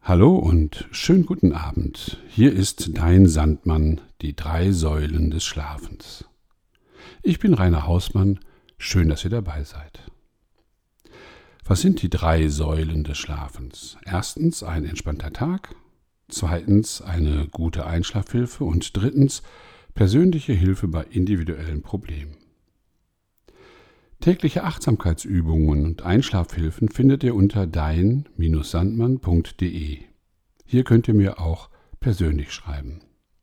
Hallo und schönen guten Abend. Hier ist dein Sandmann, die 3 Säulen des Schlafens. Ich bin Rainer Hausmann, schön, dass ihr dabei seid. Was sind die 3 Säulen des Schlafens? Erstens ein entspannter Tag, zweitens eine gute Einschlafhilfe und drittens persönliche Hilfe bei individuellen Problemen. Tägliche Achtsamkeitsübungen und Einschlafhilfen findet ihr unter dein-sandmann.de. Hier könnt ihr mir auch persönlich schreiben.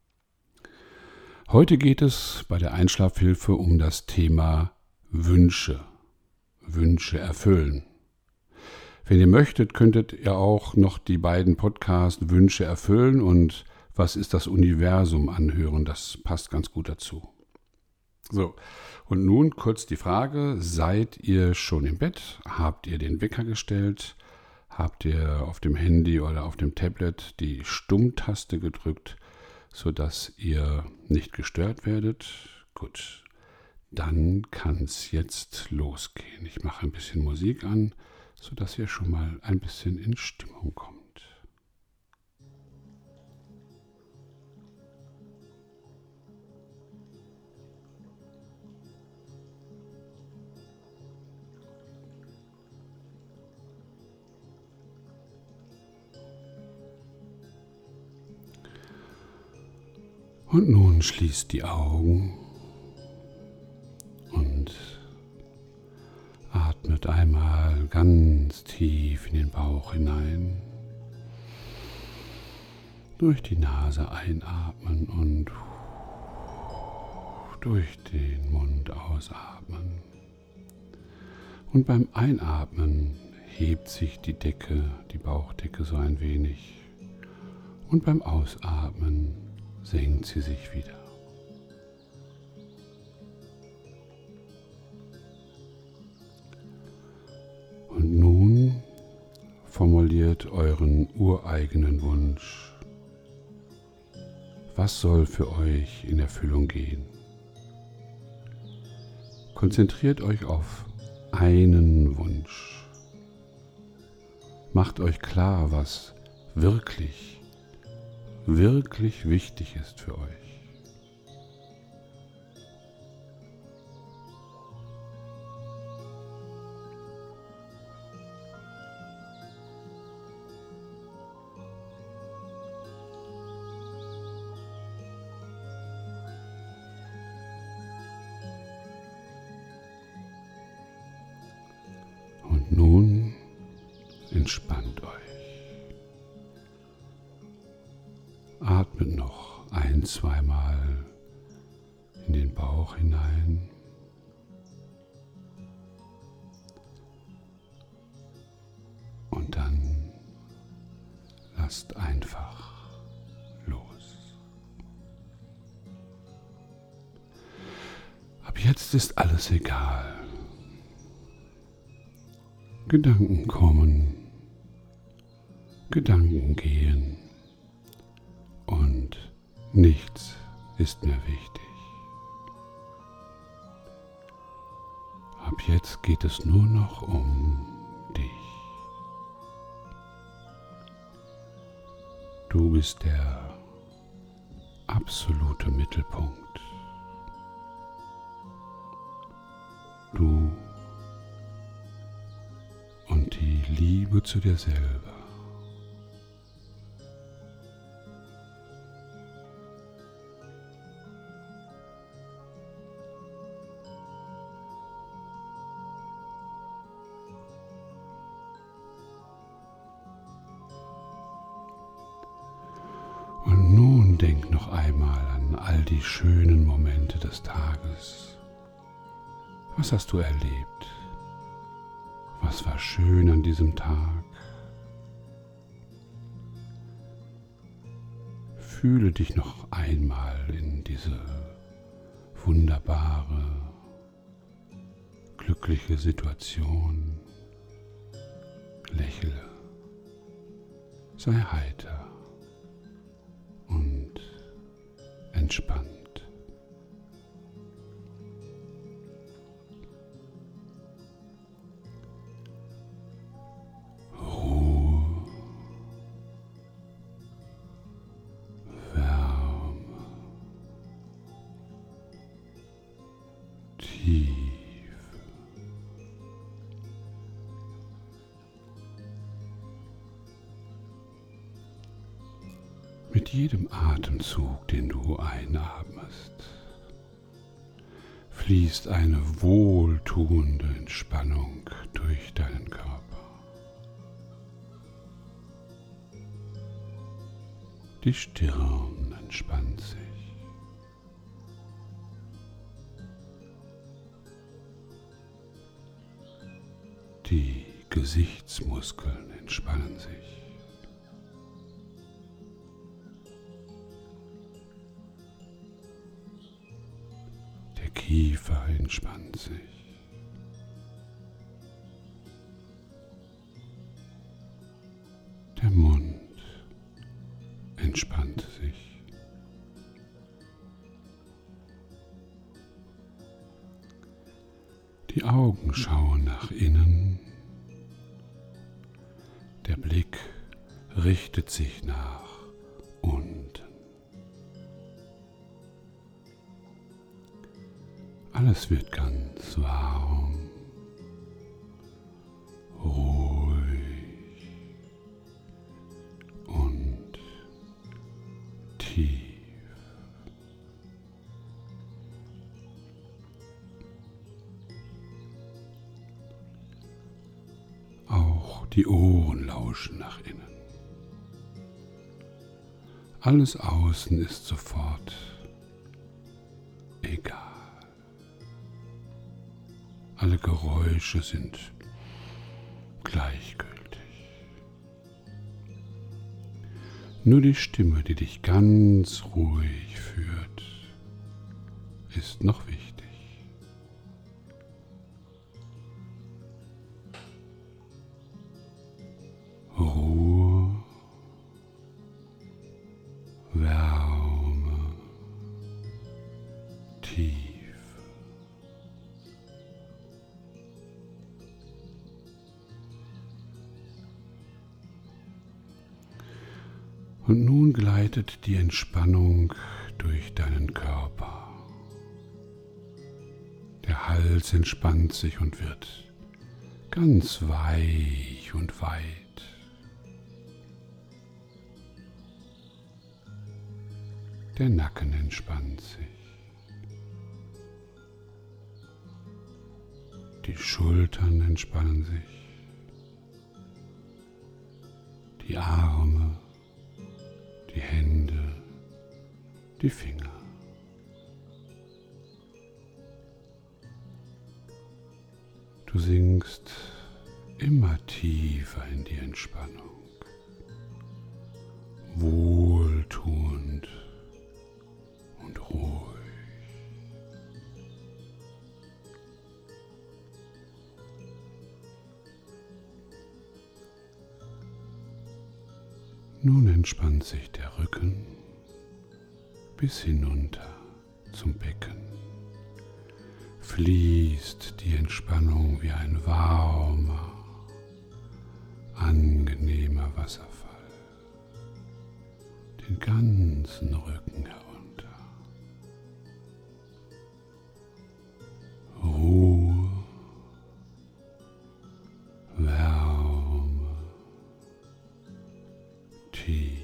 Heute geht es bei der Einschlafhilfe um das Thema Wünsche erfüllen. Wenn ihr möchtet, könntet ihr auch noch die beiden Podcasts Wünsche erfüllen und Was ist das Universum anhören. Das passt ganz gut dazu. So, und nun kurz die Frage, seid ihr schon im Bett? Habt ihr den Wecker gestellt? Habt ihr auf dem Handy oder auf dem Tablet die Stummtaste gedrückt, sodass ihr nicht gestört werdet? Gut, dann kann es jetzt losgehen. Ich mache ein bisschen Musik an, sodass ihr schon mal ein bisschen in Stimmung kommt. Und nun schließt die Augen und atmet einmal ganz tief in den Bauch hinein. Durch die Nase einatmen und durch den Mund ausatmen. Und beim Einatmen hebt sich die Bauchdecke so ein wenig. Und beim Ausatmen senkt sie sich wieder. Und nun formuliert euren ureigenen Wunsch. Was soll für euch in Erfüllung gehen? Konzentriert euch auf einen Wunsch. Macht euch klar, was wirklich wichtig ist für euch. Und nun entspannt euch. Atmet noch 1-2 Mal in den Bauch hinein. Und dann lasst einfach los. Ab jetzt ist alles egal. Gedanken kommen, Gedanken gehen. Und nichts ist mehr wichtig. Ab jetzt geht es nur noch um dich. Du bist der absolute Mittelpunkt. Du und die Liebe zu dir selber. Und nun denk noch einmal an all die schönen Momente des Tages. Was hast du erlebt? Was war schön an diesem Tag? Fühle dich noch einmal in diese wunderbare, glückliche Situation. Lächle, sei heiter und entspannt. Mit jedem Atemzug, den du einatmest, fließt eine wohltuende Entspannung durch deinen Körper. Die Stirn entspannt sich. Die Gesichtsmuskeln entspannen sich. Der Kiefer entspannt sich. Der Mund entspannt sich. Die Augen schauen nach innen. Der Blick richtet sich nach unten. Alles wird ganz warm, ruhig und tief. Auch die Ohren lauschen nach innen. Alles außen ist sofort egal. Alle Geräusche sind gleichgültig. Nur die Stimme, die dich ganz ruhig führt, ist noch wichtig. Ruhe, Wärme, Tiefe. Und nun gleitet die Entspannung durch deinen Körper. Der Hals entspannt sich und wird ganz weich und weit. Der Nacken entspannt sich. Die Schultern entspannen sich. Die Arme, die Hände, die Finger. Du sinkst immer tiefer in die Entspannung, wohltuend und ruhig. Nun entspannt sich der Rücken bis hinunter zum Becken. Fließt die Entspannung wie ein warmer, angenehmer Wasserfall den ganzen Rücken herunter. Ruhe, Wärme, Tiefe.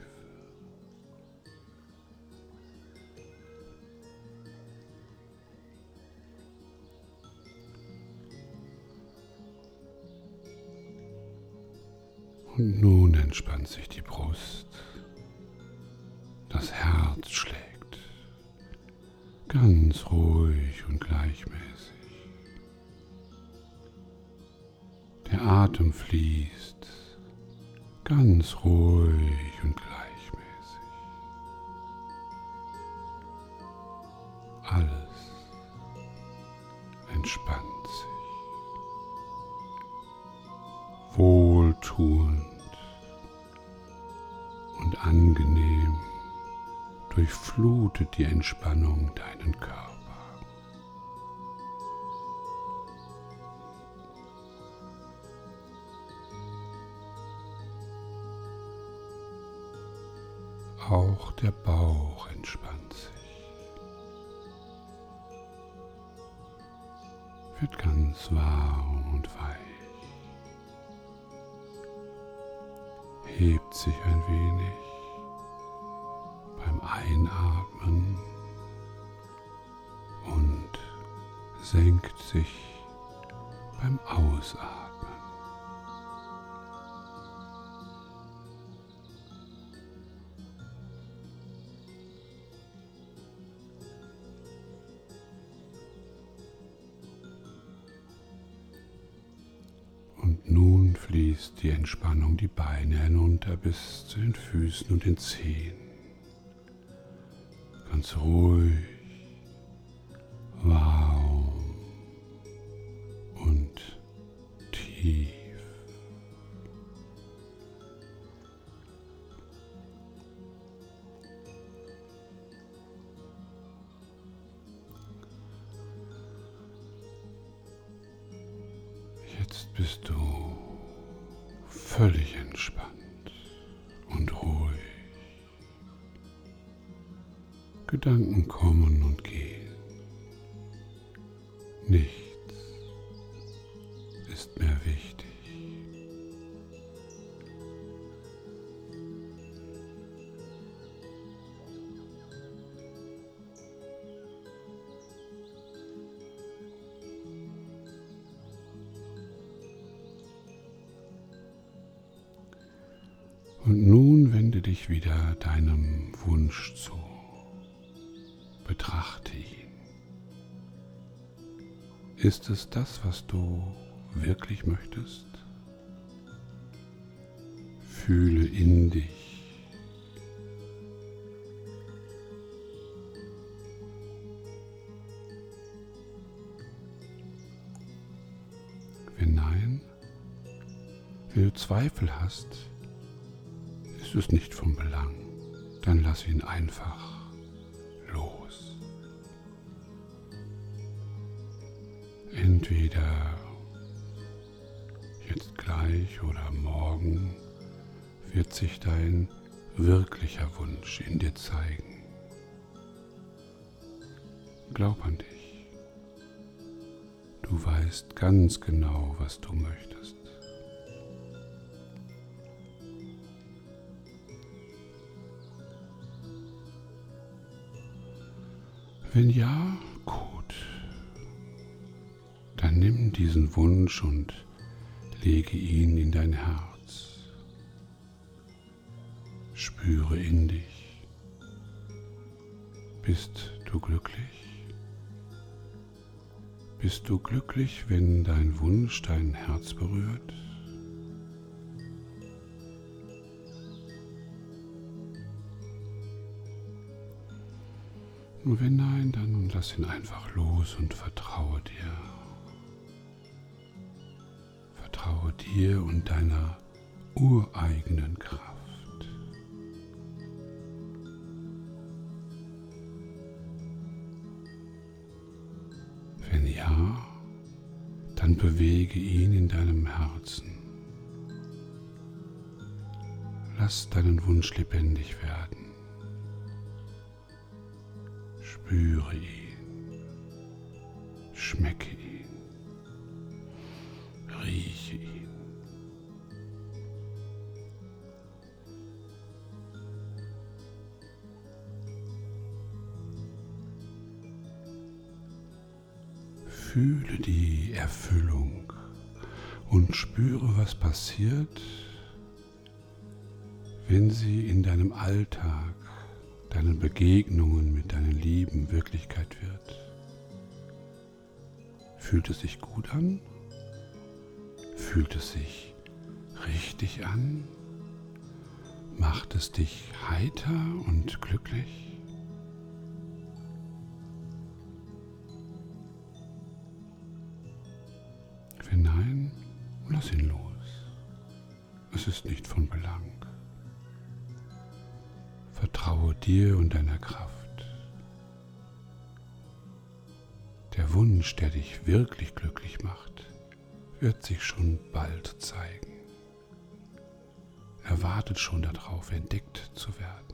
Und nun entspannt sich die Brust. Das Herz schlägt ganz ruhig und gleichmäßig. Der Atem fließt ganz ruhig und gleichmäßig. Alles entspannt sich. Wohltuend und angenehm durchflutet die Entspannung deinen Körper. Auch der Bauch entspannt sich, wird ganz warm und weich, hebt sich ein wenig Einatmen und senkt sich beim Ausatmen. Und nun fließt die Entspannung die Beine hinunter bis zu den Füßen und den Zehen. Ganz ruhig, warm und tief. Jetzt bist du völlig entspannt und ruhig. Gedanken kommen und gehen. Nichts ist mehr wichtig. Und nun wende dich wieder deinem Wunsch zu. Betrachte ihn. Ist es das, was du wirklich möchtest? Fühle in dich. Wenn nein, wenn du Zweifel hast, ist es nicht von Belang, dann lass ihn einfach los. Entweder jetzt gleich oder morgen wird sich dein wirklicher Wunsch in dir zeigen. Glaub an dich. Du weißt ganz genau, was du möchtest. Wenn ja, gut, dann nimm diesen Wunsch und lege ihn in dein Herz. Spüre in dich. Bist du glücklich? Bist du glücklich, wenn dein Wunsch dein Herz berührt? Und wenn nein, dann lass ihn einfach los und vertraue dir. Vertraue dir und deiner ureigenen Kraft. Wenn ja, dann bewege ihn in deinem Herzen. Lass deinen Wunsch lebendig werden. Spüre ihn, schmecke ihn, rieche ihn. Fühle die Erfüllung und spüre, was passiert, wenn sie in deinem Alltag, deinen Begegnungen mit deinen Lieben Wirklichkeit wird. Fühlt es sich gut an? Fühlt es sich richtig an? Macht es dich heiter und glücklich? Wenn nein, lass ihn los. Es ist nicht von Belang. Vertraue dir und deiner Kraft. Der Wunsch, der dich wirklich glücklich macht, wird sich schon bald zeigen. Er wartet schon darauf, entdeckt zu werden.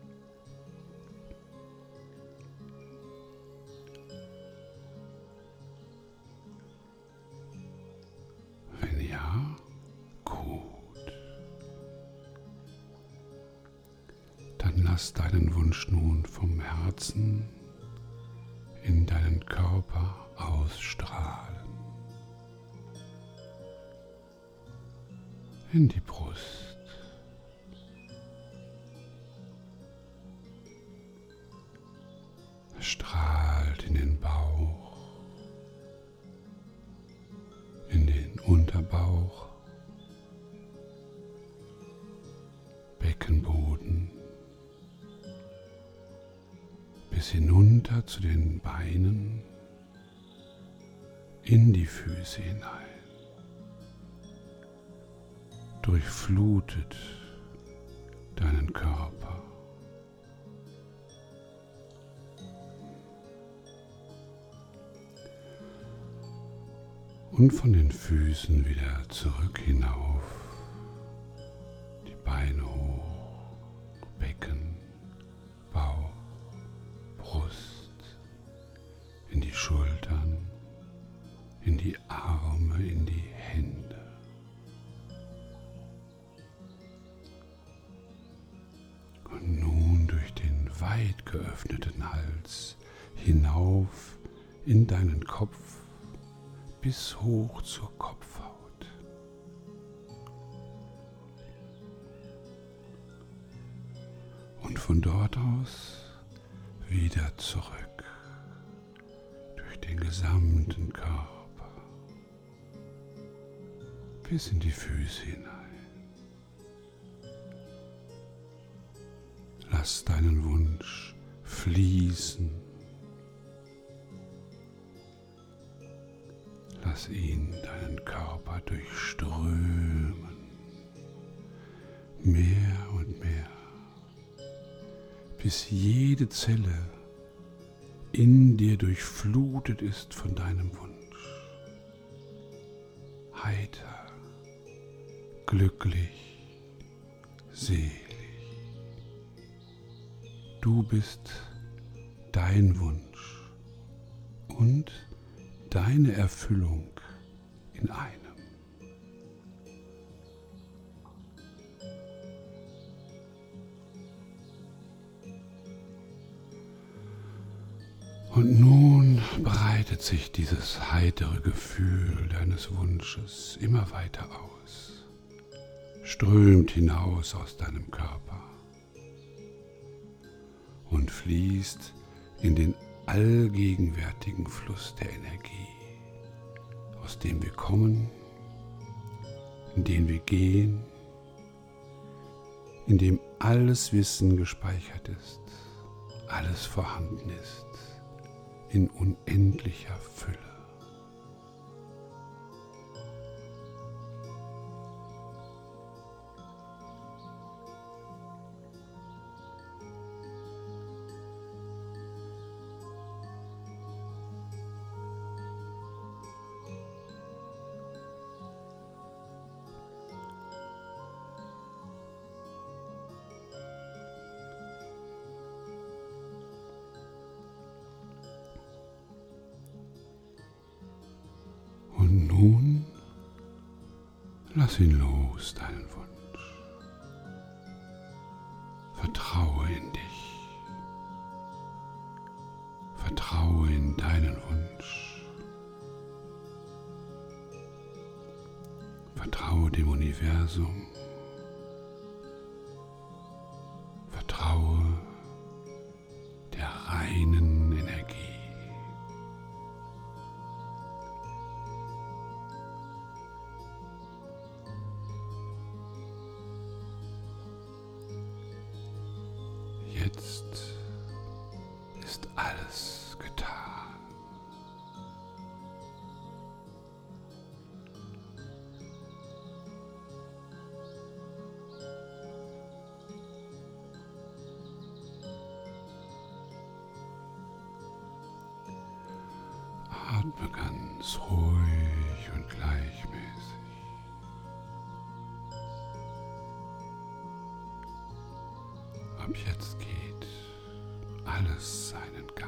Wenn ja, gut. Dann lass deinen Wunsch nun vom Herzen in deinen Körper ausstrahlen. In die Brust. Es strahlt in den Bauch, in den Unterbauch, Beckenboden, bis hinunter zu den Beinen, in die Füße hinein. Durchflutet deinen Körper. Und von den Füßen wieder zurück hinauf, die Beine hoch, Becken, Bauch, Brust, in die Schultern, in die Arme, in die Hände. Und nun durch den weit geöffneten Hals hinauf in deinen Kopf bis hoch zur Kopfhaut. Und von dort aus wieder zurück durch den gesamten Körper bis in die Füße hinein. Lass deinen Wunsch fließen. Lass ihn deinen Körper durchströmen. Mehr und mehr. Bis jede Zelle in dir durchflutet ist von deinem Wunsch. Heiter, glücklich, selig. Du bist dein Wunsch und deine Erfüllung in einem. Und nun breitet sich dieses heitere Gefühl deines Wunsches immer weiter aus, strömt hinaus aus deinem Körper und fließt in den allgegenwärtigen Fluss der Energie, aus dem wir kommen, in den wir gehen, in dem alles Wissen gespeichert ist, alles vorhanden ist, in unendlicher Fülle. Und nun lass ihn los, deinen Wunsch. Vertraue in dich. Vertraue in deinen Wunsch. Vertraue dem Universum. Vertraue der reinen Energie. Jetzt ist alles getan. Atme ganz ruhig und gleichmäßig. Ab jetzt geht alles seinen Gang.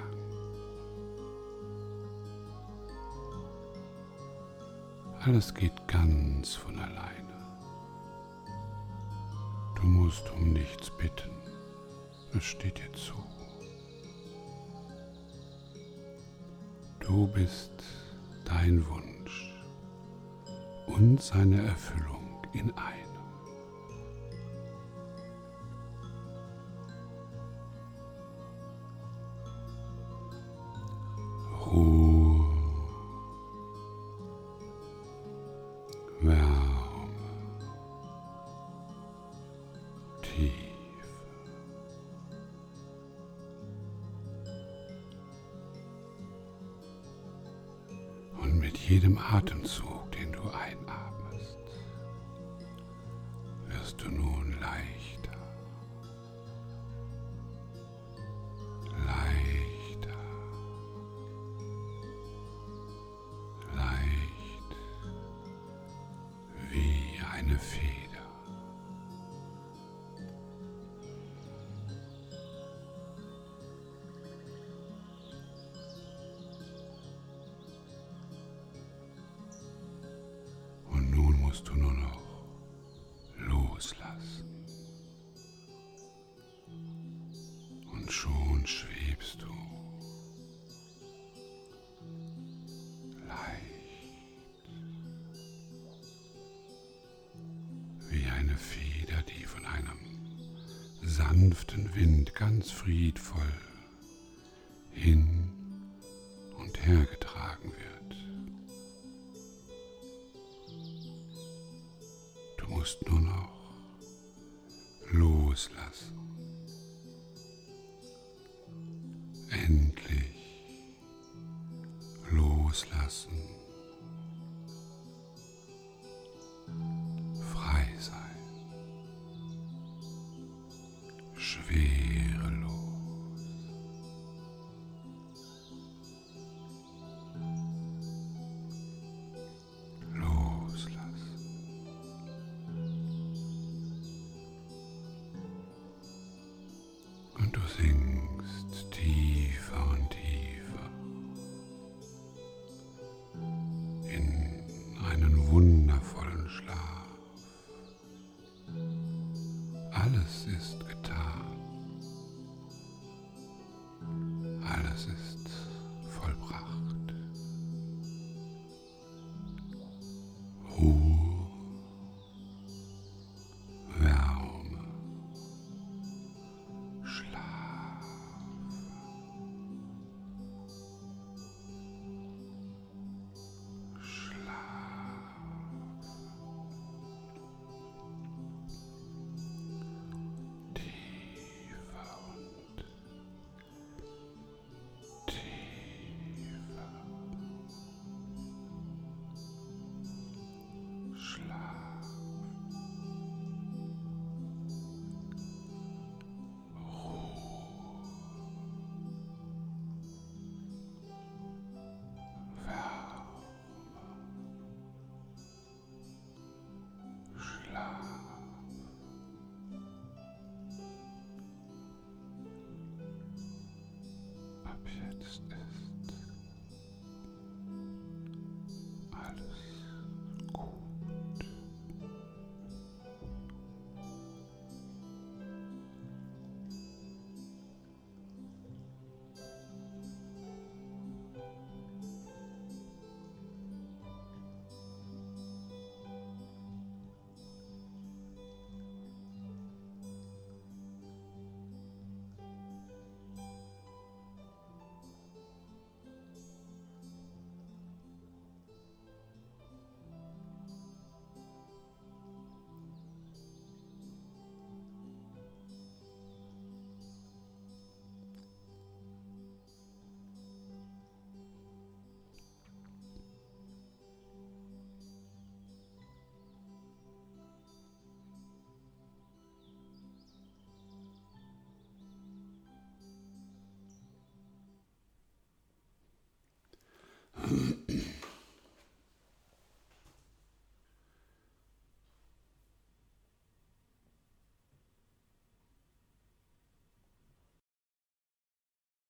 Alles geht ganz von alleine. Du musst um nichts bitten. Es steht dir zu. Du bist dein Wunsch und seine Erfüllung in einem. Ruhe, Wärme, Tiefe. Und mit jedem Atemzug, den du einatmest, wirst du nun leichter, leichter, leicht wie eine Feder. Und nun musst du nur noch loslassen. Und schon schwebst du leicht wie eine Feder, die von einem sanften Wind ganz friedvoll hin und her getragen wird. Du musst nur noch loslassen. Endlich loslassen. Frei sein. Schwerelos. Loslassen. Und du sinkst tiefer und tiefer in einen wundervollen Schlaf. Alles ist getan. Alles ist vollbracht. Ruhe, Wärme, Schlaf. Tiefer und tiefer. Schlaf. Ruhe. Wärme. Schlaf. Ab jetzt ist alles gut.